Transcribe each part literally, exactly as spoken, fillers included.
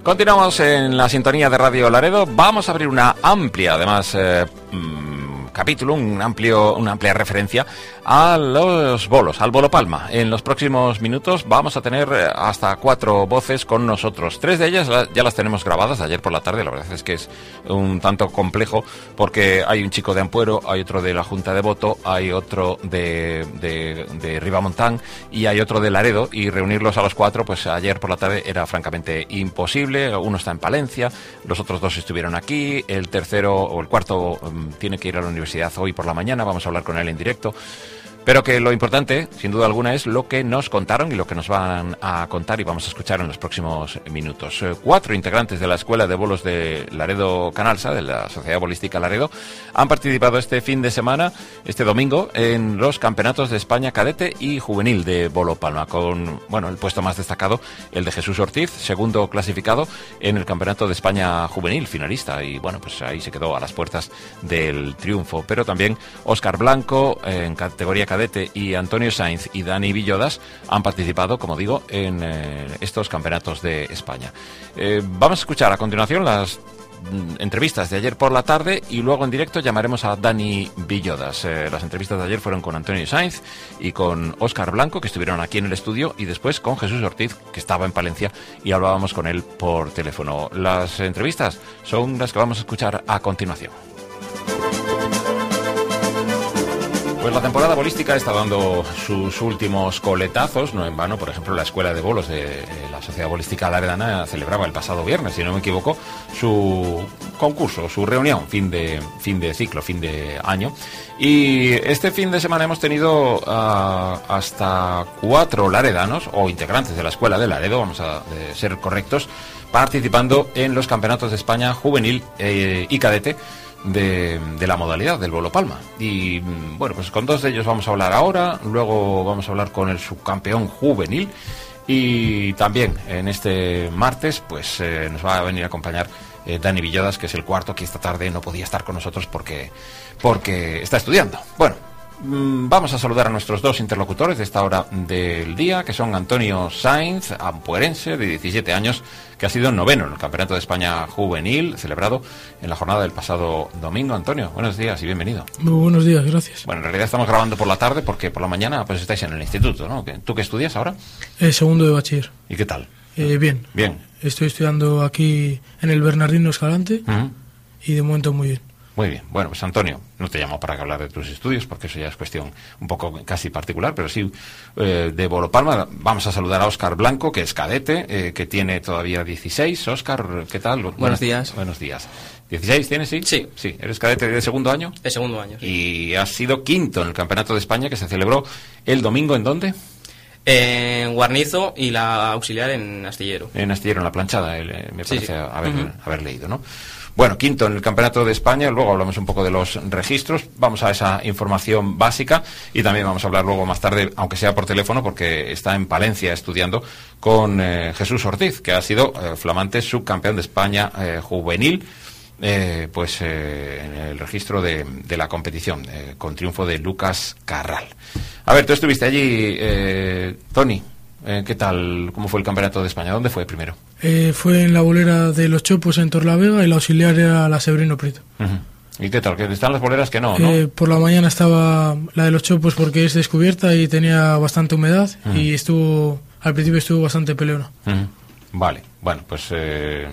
Continuamos en la sintonía de Radio Laredo. Vamos a abrir una amplia, además, eh, capítulo, un amplio, una amplia referencia a los bolos, al Bolo Palma. En los próximos minutos vamos a tener hasta cuatro voces con nosotros. Tres de ellas ya las tenemos grabadas de ayer por la tarde. La verdad es que es un tanto complejo porque hay un chico de Ampuero, hay otro de la Junta de Voto, hay otro de, de, de Ribamontán y hay otro de Laredo, y reunirlos a los cuatro, pues ayer por la tarde era francamente imposible. Uno está en Palencia, los otros dos estuvieron aquí, el tercero o el cuarto um, tiene que ir a la universidad hoy por la mañana. Vamos a hablar con él en directo. Pero que lo importante, sin duda alguna, es lo que nos contaron y lo que nos van a contar y vamos a escuchar en los próximos minutos. Eh, cuatro integrantes de la Escuela de Bolos de Laredo Canalsa, de la Sociedad Bolística Laredo, han participado este fin de semana, este domingo, en los campeonatos de España cadete y juvenil de Bolo Palma, con, bueno, el puesto más destacado, el de Jesús Ortiz, segundo clasificado en el Campeonato de España juvenil, finalista, y bueno, pues ahí se quedó a las puertas del triunfo. Pero también Óscar Blanco, en categoría cadete, y Antonio Sainz y Dani Villodas han participado, como digo, en eh, estos campeonatos de España. Eh, vamos a escuchar a continuación las mm, entrevistas de ayer por la tarde y luego en directo llamaremos a Dani Villodas. Eh, las entrevistas de ayer fueron con Antonio Sainz y con Óscar Blanco, que estuvieron aquí en el estudio, y después con Jesús Ortiz, que estaba en Palencia, y hablábamos con él por teléfono. Las entrevistas son las que vamos a escuchar a continuación. Pues la temporada bolística está dando sus últimos coletazos, no en vano. Por ejemplo, la Escuela de Bolos de la Sociedad Bolística Laredana celebraba el pasado viernes, si no me equivoco, su concurso, su reunión, fin de, fin de ciclo, fin de año. Y este fin de semana hemos tenido uh, hasta cuatro laredanos, o integrantes de la Escuela de Laredo, vamos a eh, ser correctos, participando en los campeonatos de España juvenil eh, y cadete De, de la modalidad del Bolo Palma. Y bueno, pues con dos de ellos vamos a hablar ahora, luego vamos a hablar con el subcampeón juvenil, y también en este martes pues eh, nos va a venir a acompañar eh, Dani Villodas, que es el cuarto, que esta tarde no podía estar con nosotros porque, porque está estudiando. Bueno, vamos a saludar a nuestros dos interlocutores de esta hora del día, que son Antonio Sainz, ampuerense de diecisiete años, que ha sido noveno en el Campeonato de España Juvenil, celebrado en la jornada del pasado domingo. Antonio, buenos días y bienvenido. Muy buenos días, gracias. Bueno, en realidad estamos grabando por la tarde porque por la mañana pues estáis en el instituto, ¿no? ¿Tú qué estudias ahora? Eh, segundo de bachiller. ¿Y qué tal? Eh, bien. Bien. Estoy estudiando aquí en el Bernardino Escalante, uh-huh. y de momento muy bien. Muy bien. Bueno, pues Antonio, no te llamo para hablar de tus estudios, porque eso ya es cuestión un poco casi particular, pero sí eh, de Bolo Palma. Vamos a saludar a Óscar Blanco, que es cadete, eh, que tiene todavía dieciséis. Óscar, ¿qué tal? Buenos, buenos días. Buenos días. ¿dieciséis tienes, sí? Sí. Sí. ¿Eres cadete de segundo año? De segundo año, sí. Y has sido quinto en el Campeonato de España, que se celebró el domingo, ¿en dónde? En Guarnizo, y la auxiliar en Astillero. En Astillero, en la planchada, eh, me parece sí, sí. Haber, uh-huh. haber leído, ¿no? Bueno, quinto en el Campeonato de España, luego hablamos un poco de los registros, vamos a esa información básica, y también vamos a hablar luego más tarde, aunque sea por teléfono, porque está en Palencia estudiando, con eh, Jesús Ortiz, que ha sido eh, flamante subcampeón de España eh, juvenil, eh, pues eh, en el registro de, de la competición, eh, con triunfo de Lucas Carral. A ver, tú estuviste allí, eh, Tony. Eh, ¿Qué tal? ¿Cómo fue el Campeonato de España? ¿Dónde fue primero? Eh, fue en la bolera de los Chopos en Torlavega, y la auxiliar era la Severino Prieto. Uh-huh. ¿Y qué tal? ¿Que están las boleras que no, no? Eh, por la mañana estaba la de los Chopos porque es descubierta y tenía bastante humedad, uh-huh. y estuvo, al principio estuvo bastante peleona. Uh-huh. Vale, bueno, pues eh,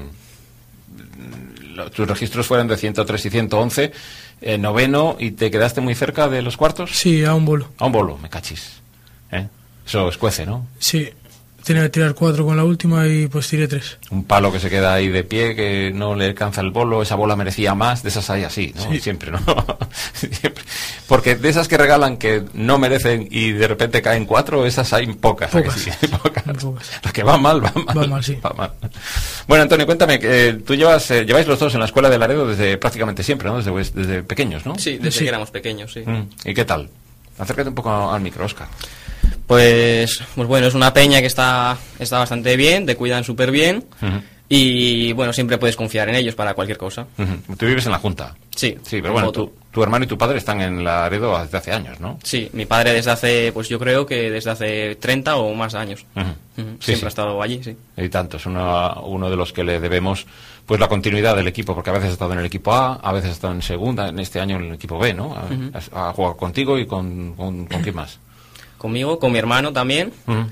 lo, tus registros fueron de ciento tres y ciento once, eh, noveno, ¿y te quedaste muy cerca de los cuartos? Sí, a un bolo. A un bolo, me cachis. ¿Eh? Eso escuece, ¿no? Sí, tenía que tirar cuatro con la última y pues tiré tres. Un palo que se queda ahí de pie, que no le alcanza el bolo, esa bola merecía más, de esas hay así, ¿no? Sí. Siempre, ¿no? Siempre. Porque de esas que regalan que no merecen y de repente caen cuatro, esas hay pocas. Pocas. Sí? pocas. pocas. Las que van mal, van mal. Va mal, sí. Va mal. Bueno, Antonio, cuéntame, que tú llevas, eh, lleváis los dos en la Escuela de Laredo desde prácticamente siempre, ¿no? Desde, desde pequeños, ¿no? Sí, desde sí. que éramos pequeños, sí. Mm. ¿Y qué tal? Acércate un poco al micro, Óscar. Pues, pues bueno, es una peña que está, está bastante bien, te cuidan súper bien, uh-huh. y bueno, siempre puedes confiar en ellos para cualquier cosa. Uh-huh. Tú vives en la Junta. Sí. Sí, pero bueno, tu, tu hermano y tu padre están en Laredo desde hace años, ¿no? Sí, mi padre desde hace, pues yo creo que desde hace treinta o más años. Uh-huh. Uh-huh. Sí, Siempre sí. ha estado allí, sí. Y tanto, es una, uno de los que le debemos pues la continuidad del equipo, porque a veces ha estado en el equipo A, a veces ha estado en segunda, en este año en el equipo B, ¿no? Ha, Uh-huh. ha jugado contigo y con, con, con quién más. Conmigo, con mi hermano también. Uh-huh.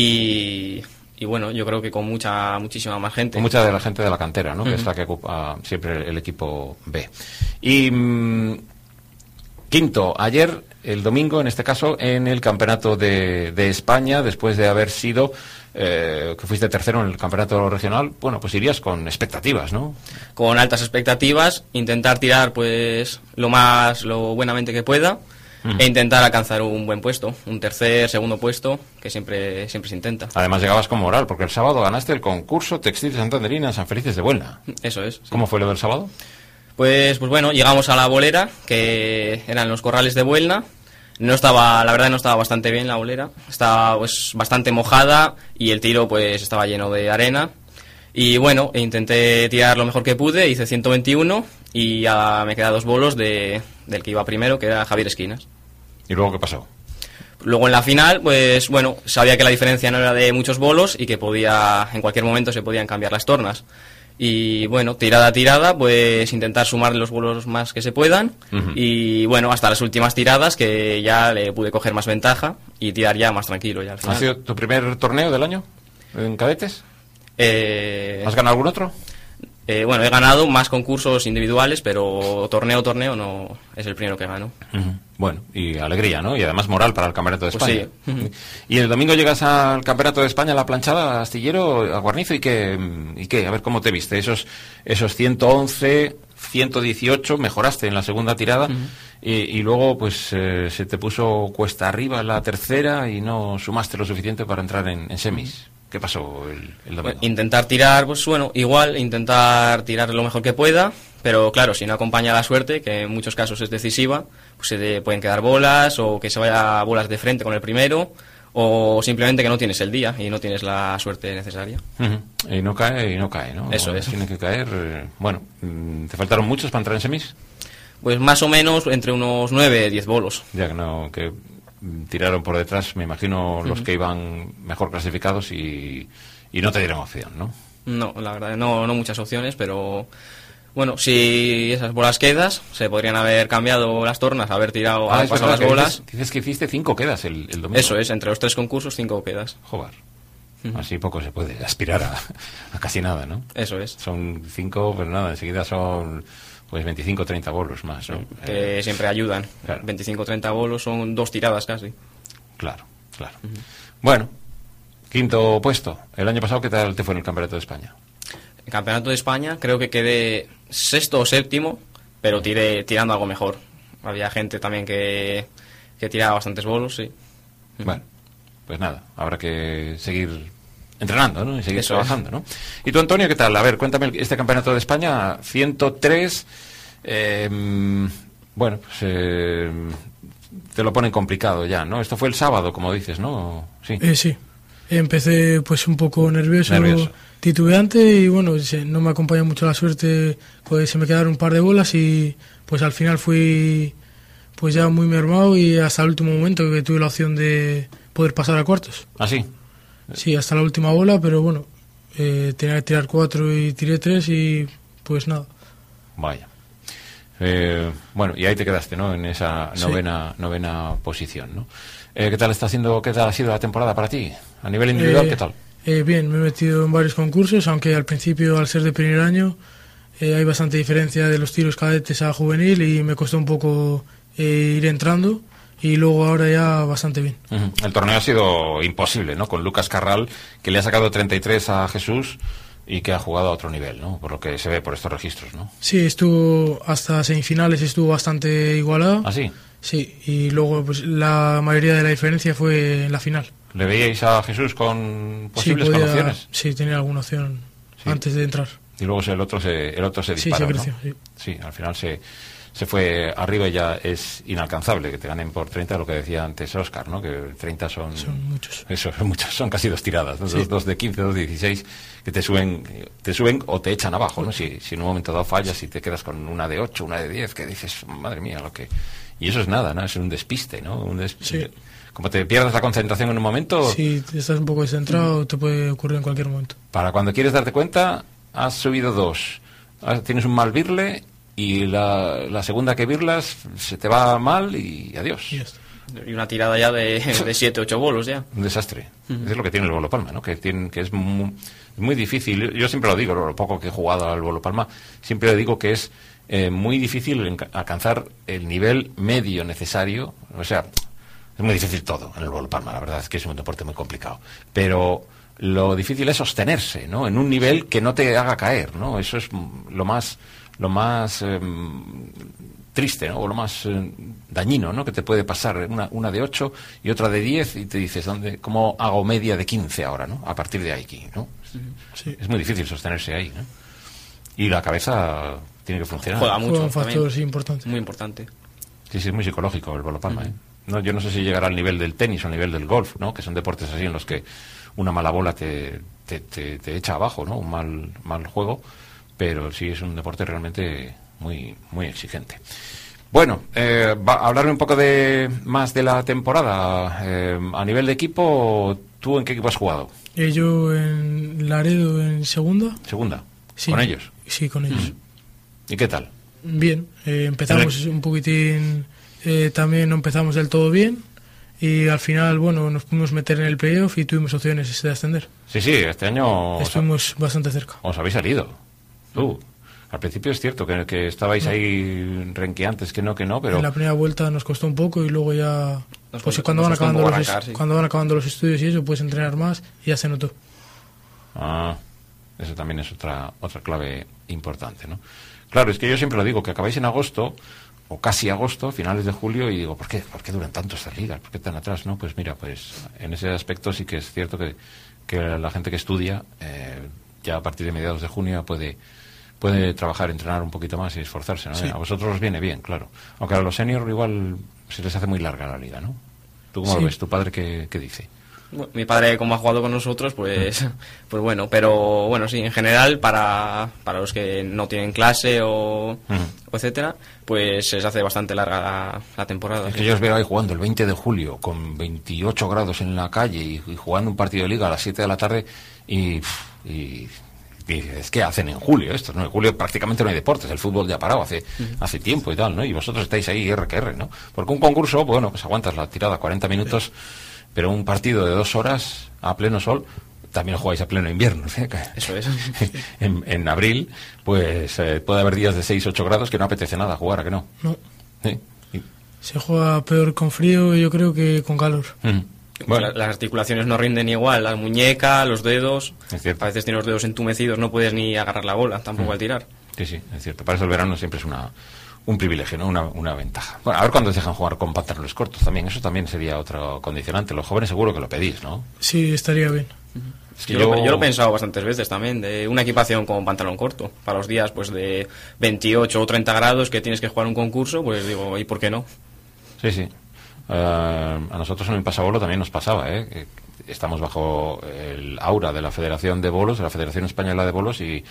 Y, y bueno, yo creo que con mucha muchísima más gente. Con mucha de la gente de la cantera, ¿no? Uh-huh. Que es la que ocupa siempre el equipo B. Y mmm, quinto, ayer, el domingo, en este caso, en el Campeonato de, de España, después de haber sido, eh, que fuiste tercero en el Campeonato Regional, bueno, pues irías con expectativas, ¿no? Con altas expectativas, intentar tirar pues lo más, lo buenamente que pueda, uh-huh. e intentar alcanzar un buen puesto, un tercer, segundo puesto, que siempre, siempre se intenta. Además llegabas con moral, porque el sábado ganaste el concurso Textil Santanderina San Felices de Buelna. Eso es. Sí. ¿Cómo fue lo del sábado? Pues, pues bueno, llegamos a la bolera, que eran los corrales de Buelna. No estaba, la verdad no estaba bastante bien la bolera, estaba pues bastante mojada y el tiro pues estaba lleno de arena. Y bueno, intenté tirar lo mejor que pude, hice ciento veintiuno y ya me quedan dos bolos de, del que iba primero, que era Javier Esquinas. ¿Y luego qué pasó? Luego en la final, pues bueno, sabía que la diferencia no era de muchos bolos y que podía, en cualquier momento se podían cambiar las tornas. Y bueno, tirada a tirada, pues intentar sumar los bolos más que se puedan. Uh-huh. Y bueno, hasta las últimas tiradas que ya le pude coger más ventaja y tirar ya más tranquilo ya al final. ¿Ha sido tu primer torneo del año en cadetes? Eh, ¿Has ganado algún otro? Eh, bueno, he ganado más concursos individuales, pero torneo, torneo no es el primero que gano. Uh-huh. Bueno, y alegría, ¿no? Y además moral para el Campeonato de España. Pues sí. Uh-huh. Y el domingo llegas al Campeonato de España, a la planchada, a Astillero, a Guarnizo, ¿y qué? ¿Y qué? A ver, ¿cómo te viste? Esos, esos ciento once, ciento dieciocho, mejoraste en la segunda tirada, uh-huh. y, y luego pues eh, se te puso cuesta arriba en la tercera y no sumaste lo suficiente para entrar en, en semis. ¿Qué pasó el, el domingo? Bueno, intentar tirar, pues bueno, igual, intentar tirar lo mejor que pueda, pero claro, si no acompaña la suerte, que en muchos casos es decisiva, pues se te pueden quedar bolas, o que se vaya bolas de frente con el primero, o simplemente que no tienes el día y no tienes la suerte necesaria. Uh-huh. Y no cae, y no cae, ¿no? Eso es. Tiene que caer, eh, bueno, ¿te faltaron muchos para entrar en semis? Pues más o menos entre unos nueve, diez bolos. Ya que no, que tiraron por detrás, me imagino, los uh-huh. que iban mejor clasificados y, y no te dieron opción, ¿no? No, la verdad, no, no muchas opciones, pero bueno, si esas bolas quedas, se podrían haber cambiado las tornas, haber tirado, ah, haber pasado las bolas. Dices, dices que hiciste cinco quedas el, el domingo. Eso es, entre los tres concursos, cinco quedas. Joder, uh-huh. Así poco se puede aspirar a, a casi nada, ¿no? Eso es. Son cinco, pero nada, enseguida son pues veinticinco, treinta bolos más, ¿no? Que eh, siempre ayudan. Claro. veinticinco, treinta bolos son dos tiradas casi. Claro, claro. Uh-huh. Bueno, quinto puesto. El año pasado, ¿qué tal te fue en el Campeonato de España? El Campeonato de España creo que quedé sexto o séptimo, pero tiré tirando algo mejor. Había gente también que, que tiraba bastantes bolos, sí. Bueno, pues nada, habrá que seguir entrenando, ¿no? Y seguir Eso trabajando, es. ¿no? ¿Y tú, Antonio, qué tal? A ver, cuéntame este Campeonato de España, ciento tres, eh, bueno, pues eh, te lo ponen complicado ya, ¿no? Esto fue el sábado, como dices, ¿no? Sí. Eh, sí. Empecé pues un poco nervioso, nervioso. titubeante y bueno, no me acompaña mucho la suerte, pues se me quedaron un par de bolas y pues al final fui pues ya muy mermado y hasta el último momento que tuve la opción de poder pasar a cuartos. ¿Ah, sí? Sí, hasta la última bola, pero bueno, eh, tenía que tirar cuatro y tiré tres y pues nada. Vaya. Eh, bueno, y ahí te quedaste, ¿no? En esa novena, sí. novena posición, ¿no? Eh, ¿Qué tal está siendo, qué tal ha sido la temporada para ti? A nivel individual, eh, ¿qué tal? Eh, bien, me he metido en varios concursos, aunque al principio, al ser de primer año, eh, hay bastante diferencia de los tiros cadetes a juvenil y me costó un poco eh, ir entrando. Y luego ahora ya bastante bien. Uh-huh. El torneo ha sido imposible, ¿no? Con Lucas Carral, que le ha sacado treinta y tres a Jesús y que ha jugado a otro nivel, ¿no? Por lo que se ve por estos registros, ¿no? Sí, estuvo hasta semifinales, estuvo bastante igualado. ¿Ah, sí? Sí, y luego pues la mayoría de la diferencia fue en la final. ¿Le veíais a Jesús con posibles sí, podía, opciones? Sí, tenía alguna opción sí. antes de entrar. Y luego el otro se, el otro se disparó, sí, se creció, ¿no? Sí. Sí, al final se... se fue arriba y ya es inalcanzable que te ganen por treinta, lo que decía antes Óscar, ¿no? Que treinta son... Son muchos. Eso, son muchos, son casi dos tiradas, ¿no? Sí. Dos, dos de quince, dos de dieciséis, que te suben te suben o te echan abajo, ¿no? Si, si en un momento dado fallas y te quedas con una de ocho, una de diez, que dices, madre mía, lo que... Y eso es nada, ¿no? Es un despiste, ¿no? Un despiste. Sí. Como te pierdas la concentración en un momento... Si estás un poco descentrado, te puede ocurrir en cualquier momento. Para cuando quieres darte cuenta, has subido dos. Tienes un mal birle y la, la segunda que birlas se te va mal y adiós. Y ya está. Y una tirada ya de, de siete, ocho bolos ya. Un desastre. Uh-huh. Es lo que tiene el Bolo Palma, ¿no? Que, tiene, que es muy, muy difícil. Yo siempre lo digo, lo poco que he jugado al Bolo Palma, siempre le digo que es eh, muy difícil alcanzar el nivel medio necesario. O sea, es muy difícil todo en el Bolo Palma, la verdad es que es un deporte muy complicado. Pero lo difícil es sostenerse, ¿no? En un nivel que no te haga caer, ¿no? Eso es lo más, lo más eh, triste, ¿no? O lo más eh, dañino, ¿no? Que te puede pasar una, una de ocho y otra de diez y te dices, ¿dónde, cómo hago media de quince ahora, ¿no? A partir de aquí, ¿no? Sí. Es muy difícil sostenerse ahí, ¿no? Y la cabeza tiene que funcionar. Juega mucho. Juega un factor también. sí, importante. Muy importante. Sí, sí, es muy psicológico el Bolo Palma, Uh-huh. ¿eh? No, yo no sé si llegará al nivel del tenis o al nivel del golf, ¿no? Que son deportes así en los que una mala bola te, te, te, te echa abajo, ¿no? Un mal, mal juego, pero sí es un deporte realmente muy, muy exigente. Bueno, eh, va a hablarme un poco de más de la temporada. Eh, a nivel de equipo, ¿tú en qué equipo has jugado? Eh, yo en Laredo en segunda. ¿Segunda? Sí. ¿Con ellos? Sí, con ellos. Mm. ¿Y qué tal? Bien, eh, empezamos un poquitín, eh, también no empezamos del todo bien y al final, bueno, nos pudimos meter en el playoff y tuvimos opciones de ascender. Sí, sí, este año os, Estuvimos bastante cerca. os habéis salido. Tú. Al principio es cierto que, que estabais ahí renqueantes, que no, que no, pero... En la primera vuelta nos costó un poco y luego ya, Nos pues costó- cuando nos van costó un acabando poco los arrancar, es- sí. cuando van acabando los estudios y eso, puedes entrenar más y ya se notó. Ah, eso también es otra otra clave importante, ¿no? Claro, es que yo siempre lo digo, que acabáis en agosto, o casi agosto, finales de julio, y digo, ¿por qué? ¿Por qué duran tanto estas ligas? ¿Por qué tan atrás? No, pues mira, pues en ese aspecto sí que es cierto que, que la gente que estudia, eh, ya a partir de mediados de junio puede puede trabajar, entrenar un poquito más y esforzarse, ¿no? Sí. A vosotros os viene bien, claro. Aunque a los seniors igual se les hace muy larga la liga, ¿no? ¿Tú cómo Sí. lo ves? ¿Tu padre qué, qué dice? Bueno, mi padre, como ha jugado con nosotros, pues, pues bueno, pero bueno, sí, en general, para, para los que no tienen clase o, Ujú. o etcétera, pues se les hace bastante larga la, la temporada. Es sí. que yo os veo ahí jugando el veinte de julio con veintiocho grados en la calle y, y jugando un partido de liga a las siete de la tarde y, y, y es que hacen en julio esto, ¿no? En julio prácticamente no hay deportes, el fútbol ya ha parado hace, uh-huh. hace tiempo y tal, ¿no? Y vosotros estáis ahí R que R, ¿no? Porque un concurso, bueno, pues aguantas la tirada cuarenta minutos, pero un partido de dos horas a pleno sol, también jugáis a pleno invierno, ¿sí? Eso es. en, en abril, pues eh, puede haber días de seis, ocho grados que no apetece nada jugar, ¿a que no? No. ¿Sí? Y, Se juega peor con frío, yo creo, que con calor. uh-huh. Bueno. La, las articulaciones no rinden igual, la muñeca, los dedos, a veces tienes los dedos entumecidos, no puedes ni agarrar la bola, tampoco uh-huh. al tirar. Sí, sí, es cierto. Para eso el verano siempre es una, un privilegio, ¿no? Una, una ventaja. Bueno, a ver cuándo os dejan jugar con pantalones cortos también, eso también sería otro condicionante. Los jóvenes seguro que lo pedís, ¿no? Sí, estaría bien. Uh-huh. Es que yo, yo... Lo, yo lo he pensado bastantes veces también, de una equipación con pantalón corto, para los días pues de veintiocho o treinta grados que tienes que jugar un concurso, pues digo, ¿y por qué no? Sí, sí. Uh, a nosotros en el pasabolo también nos pasaba, ¿eh? Estamos bajo el aura de la Federación de Bolos, de la Federación Española de Bolos, y,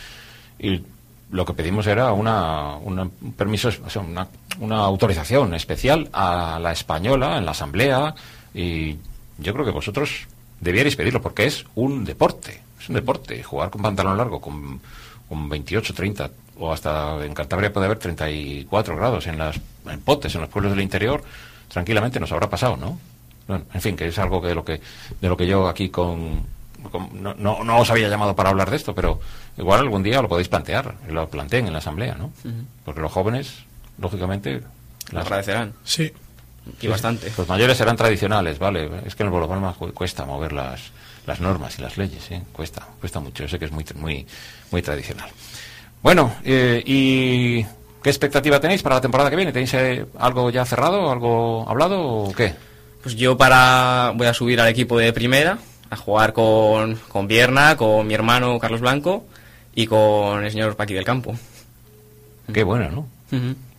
y lo que pedimos era una, una un permiso, o sea, una, una autorización especial a la española en la asamblea, y yo creo que vosotros debierais pedirlo porque es un deporte, es un deporte. Jugar con pantalón largo con, con veintiocho, treinta o hasta en Cantabria puede haber treinta y cuatro grados en las en potes, en los pueblos del interior, tranquilamente nos habrá pasado, ¿no? Bueno, en fin, que es algo que de lo que de lo que yo aquí con, con no, no, no os había llamado para hablar de esto, pero igual algún día lo podéis plantear, lo planteen en la asamblea, ¿no? Uh-huh. Porque los jóvenes, lógicamente, lo las... agradecerán. Sí. Y bastante. Los mayores serán tradicionales, vale. Es que en el Bolo Palma cuesta mover las, las normas y las leyes, ¿eh? Cuesta, cuesta mucho. Yo sé que es muy, muy, muy tradicional. Bueno, eh, ¿y qué expectativa tenéis para la temporada que viene? ¿Tenéis eh, algo ya cerrado, algo hablado o qué? Pues yo para voy a subir al equipo de primera, a jugar con, con Vierna, con mi hermano Carlos Blanco y con el señor Paqui del Campo. Qué bueno, ¿no? Uh-huh.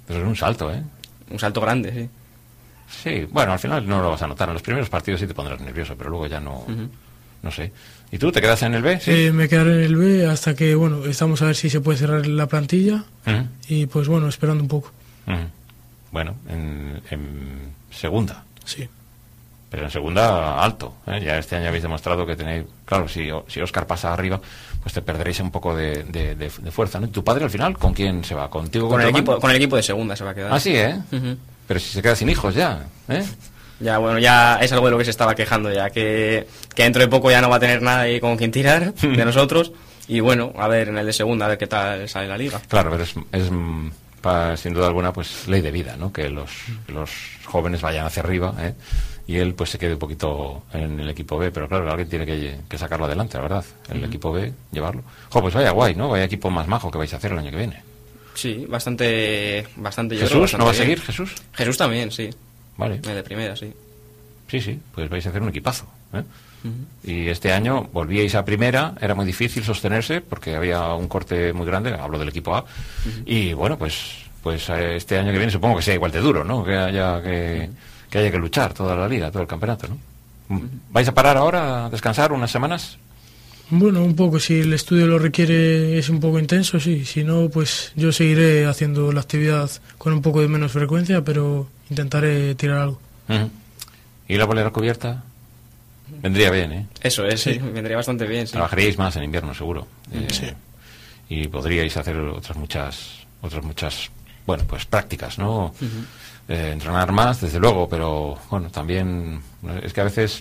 Pero es un salto, ¿eh? Un salto grande, sí. Sí, bueno, al final no lo vas a notar. En los primeros partidos sí te pondrás nervioso, pero luego ya no... Uh-huh. No sé. ¿Y tú te quedas en el B? Sí, eh, me quedaré en el B hasta que, bueno, estamos a ver si se puede cerrar la plantilla. Uh-huh. Y pues bueno, esperando un poco. Uh-huh. Bueno, en, en segunda. Sí. Pero en segunda, alto. ¿eh? Ya este año habéis demostrado que tenéis... Claro, si, si Óscar pasa arriba, pues te perderéis un poco de, de, de, de fuerza, ¿no? ¿Y tu padre al final con quién se va? ¿Contigo? Con, con el equipo, con el equipo de segunda se va a quedar. Ah, sí, ¿eh? Uh-huh. Pero si se queda sin hijos ya, ¿eh? Ya, bueno, ya es algo de lo que se estaba quejando ya, que, que dentro de poco ya no va a tener nada ahí con quien tirar de nosotros. Y bueno, a ver, en el de segunda, a ver qué tal sale la liga. Claro, pero es... es para, sin duda alguna, pues ley de vida, ¿no? Que los, los jóvenes vayan hacia arriba, ¿eh? Y él pues se quede un poquito en el equipo B, pero claro, alguien tiene que, que sacarlo adelante, la verdad, el uh-huh. equipo B, llevarlo. Jo, pues vaya guay, ¿no? Vaya equipo más majo que vais a hacer el año que viene. Sí, bastante, bastante. ¿Jesús? Yo creo, bastante ¿No va a bien. seguir Jesús? Jesús también, sí. Vale. De primera, sí. Sí, sí, pues vais a hacer un equipazo, ¿eh? Uh-huh. Y este año volvíais a primera, era muy difícil sostenerse porque había un corte muy grande, hablo del equipo A, uh-huh. Y bueno, pues pues este año que viene supongo que sea igual de duro, ¿no? Que haya que, uh-huh. que haya que luchar toda la liga, todo el campeonato, ¿no? Uh-huh. ¿Vais a parar ahora, a descansar unas semanas? Bueno, un poco, si el estudio lo requiere, es un poco intenso, sí, si no, pues yo seguiré haciendo la actividad con un poco de menos frecuencia, pero intentaré tirar algo. Uh-huh. ¿Y la bolera cubierta? Vendría bien, ¿eh? Eso es, sí. Sí, vendría bastante bien, sí. Trabajaríais más en invierno, seguro. Eh, sí. Y podríais hacer otras muchas, otras muchas, bueno, pues prácticas, ¿no? Uh-huh. Eh, entrenar más, desde luego, pero bueno, también es que a veces,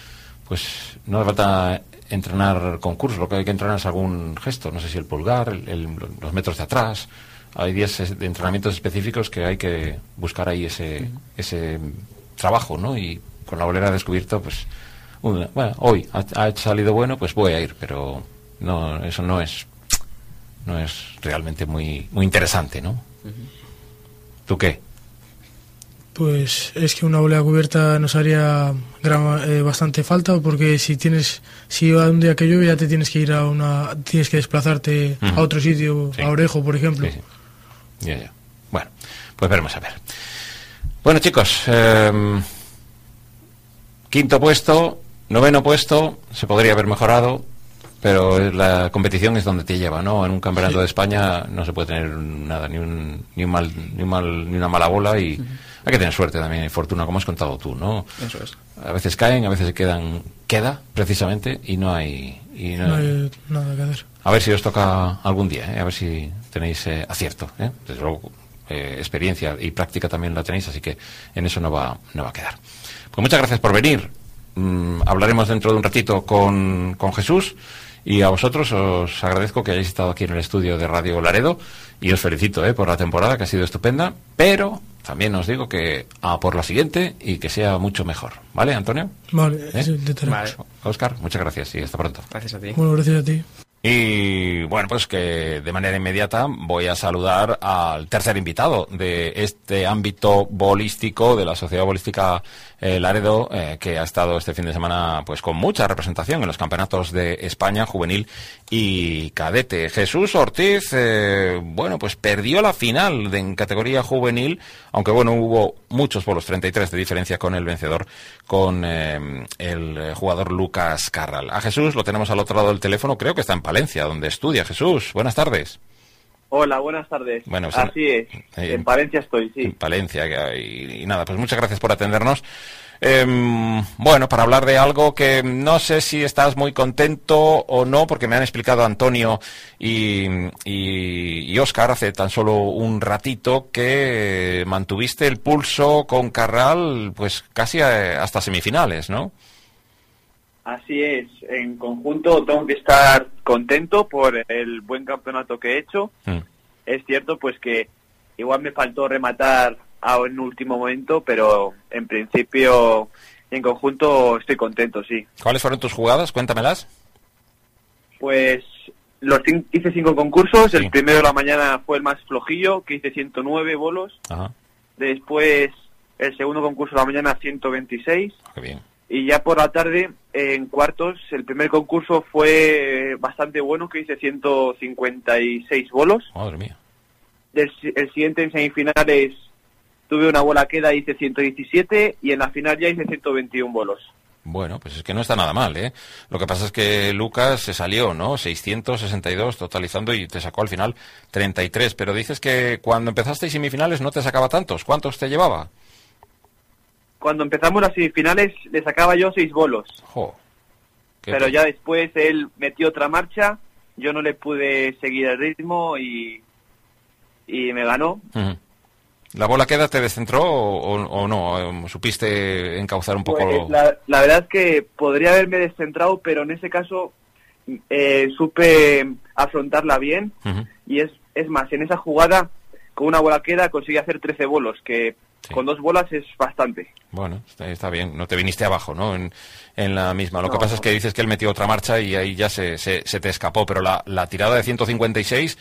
pues no hace falta entrenar concursos, lo que hay que entrenar es algún gesto, no sé si el pulgar, el, el, los metros de atrás. Hay días de entrenamientos específicos que hay que buscar ahí ese, uh-huh. ese trabajo, ¿no? Y con la bolera descubierto, pues una, bueno, hoy ha, ha salido bueno, pues voy a ir, pero no, eso no es no es realmente muy muy interesante, ¿no? Uh-huh. ¿Tú qué? Pues es que una bolera cubierta nos haría gran, eh, bastante falta, porque si tienes si va un día que llueve ya te tienes que ir a una tienes que desplazarte uh-huh. a otro sitio, sí. a Orejo, por ejemplo. Sí, sí. Ya, ya. Bueno, pues veremos a ver. Bueno, chicos, eh, quinto puesto, noveno puesto, se podría haber mejorado, pero la competición es donde te lleva, ¿no? En un campeonato sí. de España no se puede tener nada, ni un, ni un mal, ni un mal, ni una mala bola, y uh-huh. hay que tener suerte también y fortuna, como has contado tú, ¿no? Eso es. A veces caen, a veces se quedan, queda precisamente, y no hay, y no, no hay nada que hacer. A ver si os toca algún día, ¿eh? A ver si tenéis eh, acierto, ¿eh? Desde luego, eh, experiencia y práctica también la tenéis, así que en eso no va, no va a quedar. Pues muchas gracias por venir. Mm, hablaremos dentro de un ratito con, con Jesús, y a vosotros os agradezco que hayáis estado aquí en el estudio de Radio Laredo, y os felicito eh, por la temporada, que ha sido estupenda, pero también os digo que a por la siguiente y que sea mucho mejor. ¿Vale, Antonio? Vale, ¿Eh? sí, vale. Óscar, muchas gracias y hasta pronto. Gracias a ti. Bueno, gracias a ti. Y bueno, pues que de manera inmediata voy a saludar al tercer invitado de este ámbito bolístico de la Sociedad Bolística eh, Laredo, eh, que ha estado este fin de semana pues con mucha representación en los campeonatos de España juvenil y cadete. Jesús Ortiz, eh, bueno, pues perdió la final de, en categoría juvenil, aunque bueno, hubo muchos bolos, treinta y tres de diferencia con el vencedor, con eh, el jugador Lucas Carral. A Jesús lo tenemos al otro lado del teléfono, creo que está en Palencia, donde estudia. Jesús, buenas tardes. Hola, buenas tardes. Bueno, pues así en, es, en, en Palencia estoy, sí. En Palencia, y, y nada, pues muchas gracias por atendernos. Eh, bueno, para hablar de algo que no sé si estás muy contento o no, porque me han explicado Antonio y, y, y Óscar hace tan solo un ratito que mantuviste el pulso con Carral pues casi a, hasta semifinales, ¿no? Así es, en conjunto tengo que estar contento por el buen campeonato que he hecho. Mm. Es cierto pues que igual me faltó rematar en último momento, pero en principio en conjunto estoy contento, sí. ¿Cuáles fueron tus jugadas? Cuéntamelas. Pues los cin- hice cinco concursos, sí. El primero de la mañana fue el más flojillo, que hice ciento nueve bolos. Ajá. Después el segundo concurso de la mañana ciento veintiséis. Qué bien. Y ya por la tarde, en cuartos, el primer concurso fue bastante bueno, que hice ciento cincuenta y seis bolos. Madre mía. el, el siguiente en semifinales tuve una bola queda, hice ciento diecisiete y en la final ya hice ciento veintiún bolos. Bueno, pues es que no está nada mal, ¿eh? Lo que pasa es que Lucas se salió, ¿no? seiscientos sesenta y dos totalizando y te sacó al final treinta y tres. Pero dices que cuando empezaste semifinales no te sacaba tantos. ¿Cuántos te llevaba? Cuando empezamos las semifinales le sacaba yo seis bolos. Jo, pero ya después él metió otra marcha, yo no le pude seguir el ritmo y, y me ganó. Uh-huh. ¿La bola queda te descentró o, o, o no? ¿Supiste encauzar un poco? Pues la, la verdad es que podría haberme descentrado, pero en ese caso eh, supe afrontarla bien. Uh-huh. Y es, es más, en esa jugada, con una bola queda, conseguí hacer trece bolos, que sí. Con dos bolas es bastante. Bueno, está, está bien. No te viniste abajo, ¿no? En, en la misma. Lo no, que pasa no. es que dices que él metió otra marcha y ahí ya se, se, se te escapó. Pero la, la tirada de ciento cincuenta y seis...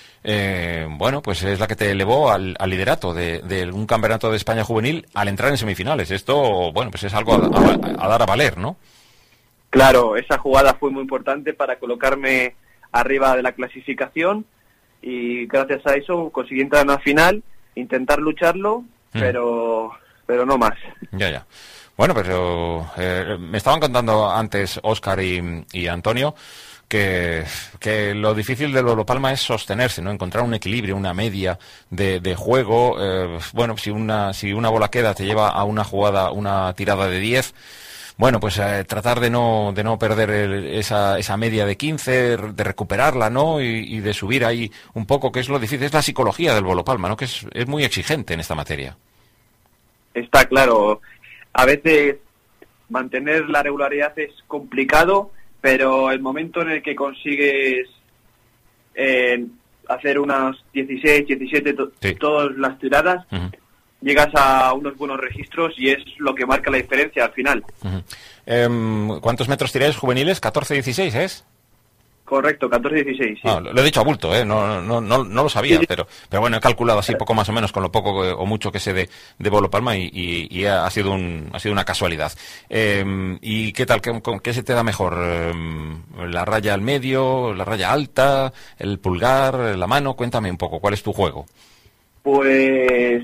Eh, bueno, pues es la que te elevó al, al liderato de, de un campeonato de España juvenil al entrar en semifinales. Esto, bueno, pues es algo a, a, a dar a valer, ¿no? Claro, esa jugada fue muy importante para colocarme arriba de la clasificación y gracias a eso conseguí entrar en la final, intentar lucharlo, mm. pero, pero no más. Ya, ya. Bueno, pero eh, me estaban contando antes Óscar y, y Antonio Que, que lo difícil del Volopalma es sostenerse, ¿no? Encontrar un equilibrio, una media de, de juego. Eh, bueno, si una si una bola queda te lleva a una jugada, una tirada de diez, bueno, pues eh, tratar de no de no perder el, esa esa media de quince, de recuperarla, ¿no? Y, y de subir ahí un poco, que es lo difícil, es la psicología del Volopalma, ¿no? Que es, es muy exigente en esta materia. Está claro. A veces mantener la regularidad es complicado, pero el momento en el que consigues eh, hacer unas dieciséis, diecisiete, to- sí. todas las tiradas, uh-huh. llegas a unos buenos registros y es lo que marca la diferencia al final. Uh-huh. Eh, ¿Cuántos metros tiráis juveniles? ¿catorce dieciséis es? Correcto, catorce dieciséis, sí. Ah, lo he dicho a bulto, ¿eh? No, no, no, no lo sabía, sí, sí. pero pero bueno, he calculado así poco más o menos con lo poco o mucho que sé de, de Volopalma y, y, y ha sido un ha sido una casualidad. Eh, ¿Y qué tal? ¿Qué, qué se te da mejor? Eh, ¿La raya al medio, la raya alta, el pulgar, la mano? Cuéntame un poco, ¿cuál es tu juego? Pues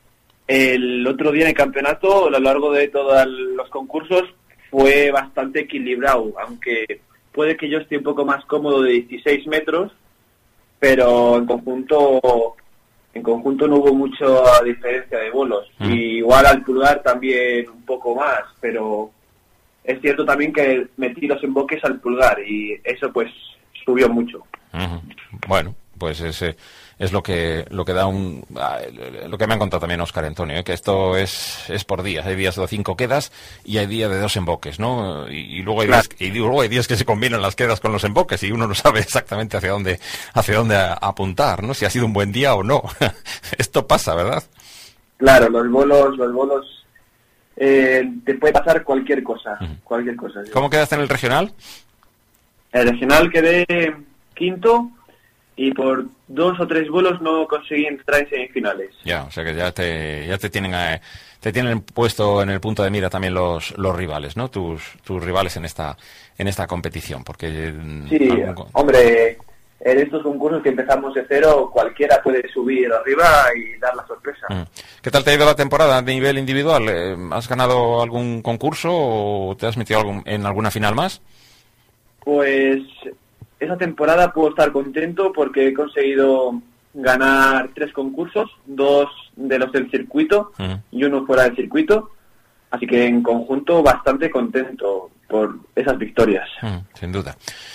el otro día en el campeonato, a lo largo de todos los concursos, fue bastante equilibrado, aunque puede que yo esté un poco más cómodo de dieciséis metros, pero en conjunto en conjunto no hubo mucha diferencia de bolos. Mm. Y igual al pulgar también un poco más, pero es cierto también que metí los emboques al pulgar y eso pues subió mucho. Uh-huh. Bueno, pues ese es lo que lo que da un lo que me han contado también Óscar y Antonio, ¿eh? Que esto es es por días, hay días de cinco quedas y hay días de dos emboques, ¿no? Y, y luego hay claro. días y luego hay días que se combinan las quedas con los emboques y uno no sabe exactamente hacia dónde hacia dónde apuntar, ¿no? Si ha sido un buen día o no. Esto pasa, ¿verdad? Claro, los bolos los bolos eh, te puede pasar cualquier cosa, uh-huh. cualquier cosa. ¿Sí? ¿Cómo quedaste en el regional? El regional quedé quinto. Y por dos o tres bolos no conseguí entrar en semifinales. Ya, o sea que ya te ya te tienen eh, te tienen puesto en el punto de mira también los los rivales, ¿no? Tus tus rivales en esta en esta competición, porque sí, algún... hombre, en estos concursos que empezamos de cero, cualquiera puede subir arriba y dar la sorpresa. Mm. ¿Qué tal te ha ido la temporada a nivel individual? ¿Has ganado algún concurso o te has metido algún, en alguna final más? Pues esa temporada puedo estar contento porque he conseguido ganar tres concursos, dos de los del circuito uh-huh. y uno fuera del circuito, así que en conjunto bastante contento por esas victorias. Uh-huh, sin duda.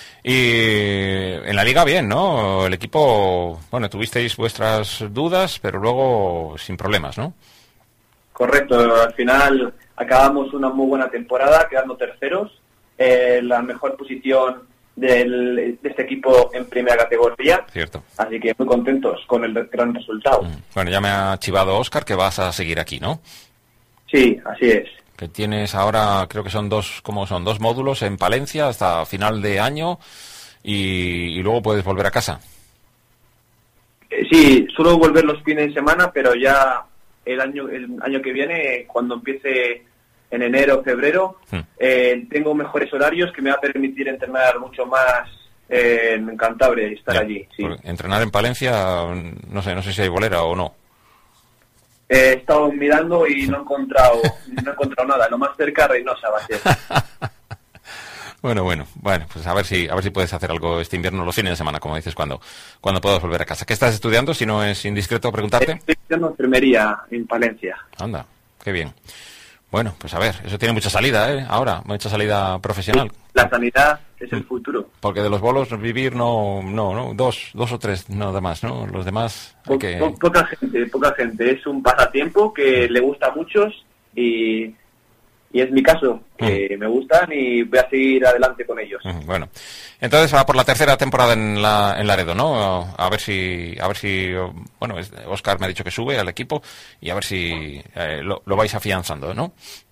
Y en la liga bien, ¿no? El equipo, bueno, tuvisteis vuestras dudas, pero luego sin problemas, ¿no? Correcto, al final acabamos una muy buena temporada, quedando terceros, eh, la mejor posición Del, de este equipo en primera categoría. Cierto. Así que muy contentos con el gran resultado. Mm. Bueno, ya me ha chivado Óscar que vas a seguir aquí, ¿no? Sí, así es. Que tienes ahora, creo que son dos, ¿cómo son? Dos módulos en Palencia hasta final de año y, y luego puedes volver a casa. Eh, sí, suelo volver los fines de semana, pero ya el año el año que viene, cuando empiece en enero, febrero, hmm. eh, tengo mejores horarios que me va a permitir entrenar mucho más en Cantabria y estar ya, allí, sí. Entrenar en Palencia, no sé, no sé si hay bolera o no. He estado mirando y no he encontrado, no he encontrado nada. Lo más cerca, Reynosa va a ser. Bueno, bueno, bueno, pues a ver si a ver si puedes hacer algo este invierno, los fines de semana, como dices, cuando cuando puedas volver a casa. ¿Qué estás estudiando, si no es indiscreto preguntarte? Estoy estudiando enfermería en Palencia. Anda, qué bien. Bueno, pues a ver, eso tiene mucha salida, ¿eh? Ahora, mucha salida profesional. La sanidad es el futuro. Porque de los bolos vivir no, no, no, dos, dos o tres, nada más, ¿no? Los demás hay Po- que... po- poca gente, poca gente. Es un pasatiempo que le gusta a muchos y, y es mi caso, que me gustan y voy a seguir adelante con ellos. Mm, Bueno, entonces va por la tercera temporada en la en Laredo, ¿no? A ver si, a ver si, bueno, es- Óscar me ha dicho que sube al equipo y a ver si eh, lo, lo vais afianzando, ¿no?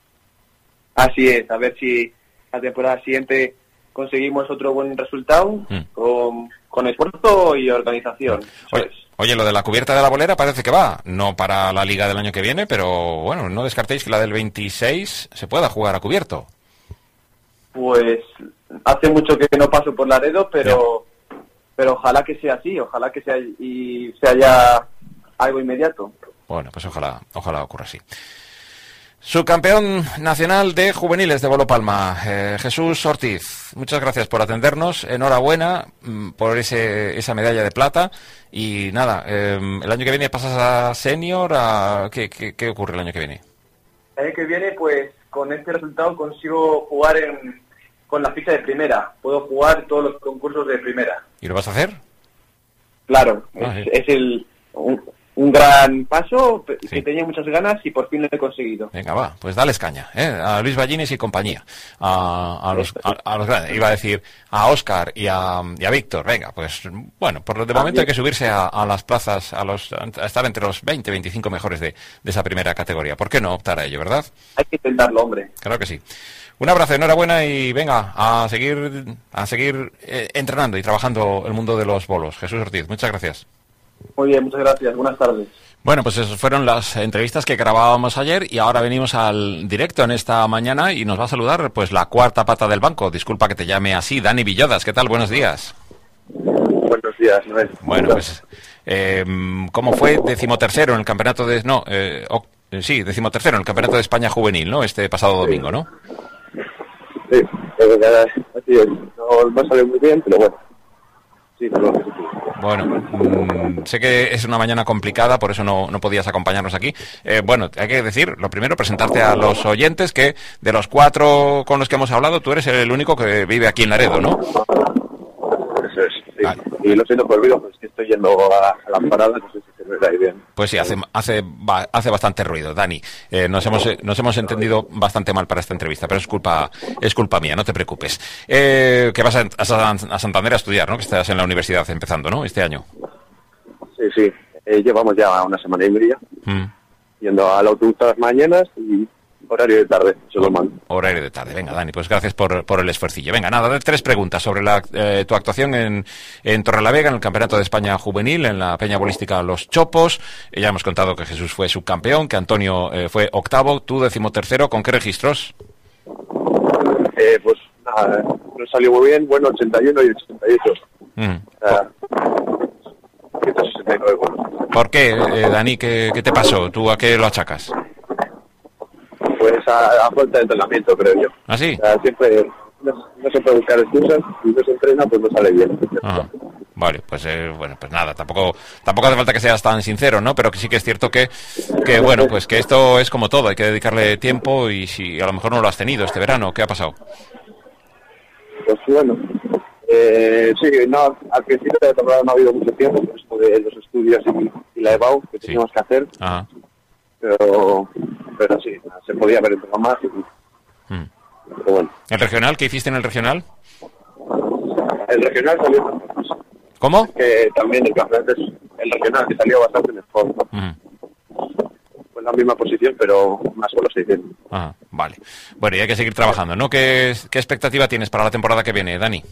Así es, a ver si la temporada siguiente conseguimos otro buen resultado Mm. con, con esfuerzo y organización. Eso Oye, es. oye, lo de la cubierta de la bolera parece que va, no para la liga del año que viene, pero bueno, no descartéis que la del veintiséis se pueda jugar a cubierto. Pues hace mucho que no paso por Laredo, pero pero ojalá que sea así, ojalá que sea y sea ya algo inmediato. Bueno, pues ojalá, ojalá ocurra así. Subcampeón nacional de juveniles de Bolo Palma, eh, Jesús Ortiz. Muchas gracias por atendernos. Enhorabuena mm, por ese, esa medalla de plata. Y nada, eh, el año que viene pasas a senior. A, ¿qué, qué, ¿Qué ocurre el año que viene? El año que viene, pues con este resultado consigo jugar en, con la ficha de primera. Puedo jugar todos los concursos de primera. ¿Y lo vas a hacer? Claro, Ah, es, sí. es el un, un gran paso pe- Sí. que tenía muchas ganas y por fin lo he conseguido. Venga, va, pues dales caña, ¿eh? A Luis Ballines y compañía, a, a los, a, a los grandes, iba a decir a Óscar y a, y a Víctor, venga, pues bueno, por de momento hay que subirse a, a las plazas, a los a estar entre los veinte, veinticinco mejores de, de esa primera categoría. ¿Por qué no optar a ello, verdad? Hay que intentarlo, hombre. Claro que sí. Un abrazo, enhorabuena y venga, a seguir, a seguir eh, entrenando y trabajando el mundo de los bolos. Jesús Ortiz, muchas gracias. Muy bien, muchas gracias. Buenas tardes. Bueno, pues esas fueron las entrevistas que grabábamos ayer y ahora venimos al directo en esta mañana y nos va a saludar pues la cuarta pata del banco. Disculpa que te llame así, Dani Villodas. ¿Qué tal? Buenos días. Buenos días, Noel. Bueno, pues eh, ¿cómo fue decimotercero en el campeonato de... No, eh, oh, eh, sí, decimotercero en el campeonato de España juvenil, ¿no? Este pasado domingo, ¿no? Sí, eh, así es. No me ha salido muy bien, pero bueno. Sí, no lo positivo. Bueno, mmm, sé que es una mañana complicada, por eso no, no podías acompañarnos aquí. Eh, bueno, hay que decir, lo primero, presentarte a los oyentes, que de los cuatro con los que hemos hablado, tú eres el único que vive aquí en Laredo, ¿no? Eso es, sí. Vale. Y lo siento por el ruido, pues que estoy yendo a, a las paradas, no sé si se me da ahí bien. Pues sí, hace hace ba- hace bastante ruido, Dani. Eh, nos hemos eh, nos hemos entendido bastante mal para esta entrevista, pero es culpa es culpa mía, no te preocupes. Eh, que vas a, a, a Santander a estudiar, ¿no? Que estás en la universidad empezando, ¿no? Este año. Sí, sí. Eh, llevamos ya una semana y media Mm. yendo al autobús todas las mañanas y horario de tarde, se lo mando. Horario de tarde. Venga, Dani, pues gracias por, por el esfuercillo. Venga, nada, tres preguntas sobre la, eh, tu actuación en, en Torrelavega, en el Campeonato de España Juvenil, en la Peña Bolística Los Chopos. Eh, ya hemos contado que Jesús fue subcampeón, que Antonio eh, fue octavo, tú decimotercero. ¿Con qué registros? Eh, pues nada, nos salió muy bien, bueno, ochenta y uno y ochenta y ocho. Mm. O sea, ciento sesenta y nueve goles. ¿Por qué, eh, Dani? ¿Qué, ¿Qué te pasó? ¿Tú a qué lo achacas? Pues a, a falta de entrenamiento, creo yo. ¿Ah, sí? O sea, siempre, no, no se puede buscar excusas, si no se entrena, pues no sale bien. Ah, vale, pues eh, bueno, pues nada, tampoco tampoco hace falta que seas tan sincero, ¿no? Pero que sí que es cierto que, que bueno, pues que esto es como todo, hay que dedicarle tiempo y si a lo mejor no lo has tenido este verano, ¿qué ha pasado? Pues bueno, eh, sí, no, al principio de la temporada no ha habido mucho tiempo, por esto de los estudios y, y la EBAU que Sí. teníamos que hacer, Ajá. pero, pero sí, se podía haber entrenado más, y, Mm. pero bueno. ¿El regional? ¿Qué hiciste en el regional? El regional salió, ¿Cómo? que también el campeonato es el regional, que salió bastante mejor, Mm. fue en la misma posición, pero más solo se hicieron. Ajá, vale. Bueno, y hay que seguir trabajando, ¿no? ¿Qué, ¿Qué expectativa tienes para la temporada que viene, Dani?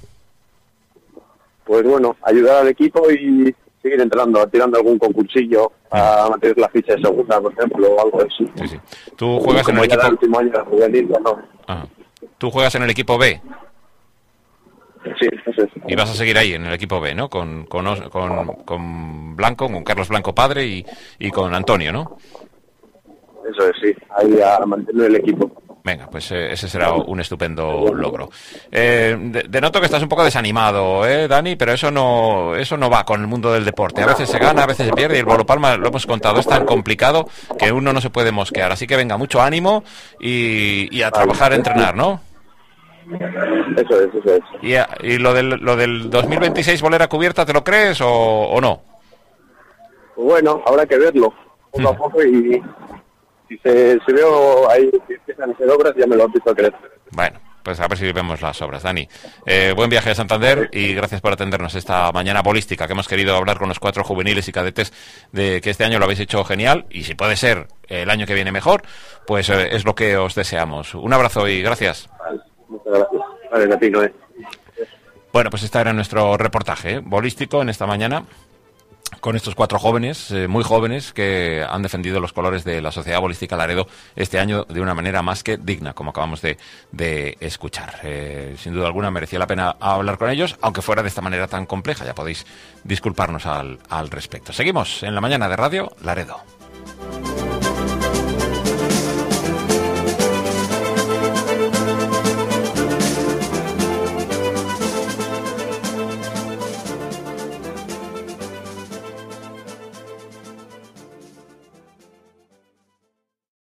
Pues bueno, ayudar al equipo y seguir entrenando, tirando algún concursillo a mantener la ficha de segunda, por ejemplo, o algo así. Sí, sí. ¿Tú juegas en Como el ya era el equipo? último año de juvenil, ya no. Ajá. ¿Tú juegas en el equipo B? Sí, Eso es. Y vas a seguir ahí en el equipo B, ¿no? Con, con, con, con Blanco, con Carlos Blanco padre y, y con Antonio, ¿no? Eso es, sí. Ahí a mantener el equipo. Venga, pues eh, ese será un estupendo logro. Eh, de, denoto que estás un poco desanimado, ¿eh, Dani? Pero eso no eso no va con el mundo del deporte. A veces se gana, a veces se pierde, y el Volopalma, lo hemos contado, es tan complicado que uno no se puede mosquear. Así que venga, mucho ánimo y, y a trabajar, a entrenar, ¿no? Eso es, eso es. ¿Y, a, y lo, del, lo del dos mil veintiséis bolera cubierta, te lo crees o, o no? Pues bueno, habrá que verlo poco a poco y... Si se, se veo ahí que empiezan a hacer obras, ya me lo empiezo a creer. Bueno, pues a ver si vemos las obras, Dani. Eh, buen viaje a Santander y gracias por atendernos esta mañana bolística, que hemos querido hablar con los cuatro juveniles y cadetes de que este año lo habéis hecho genial, y si puede ser el año que viene mejor, pues eh, es lo que os deseamos. Un abrazo y gracias. Vale, muchas gracias. Vale, a ti, Noé. Bueno, pues este era nuestro reportaje ¿eh? bolístico en esta mañana, con estos cuatro jóvenes, eh, muy jóvenes, que han defendido los colores de la Sociedad Bolística Laredo este año de una manera más que digna, como acabamos de, de escuchar. Eh, sin duda alguna merecía la pena hablar con ellos, aunque fuera de esta manera tan compleja. Ya podéis disculparnos al, al respecto. Seguimos en la mañana de Radio Laredo.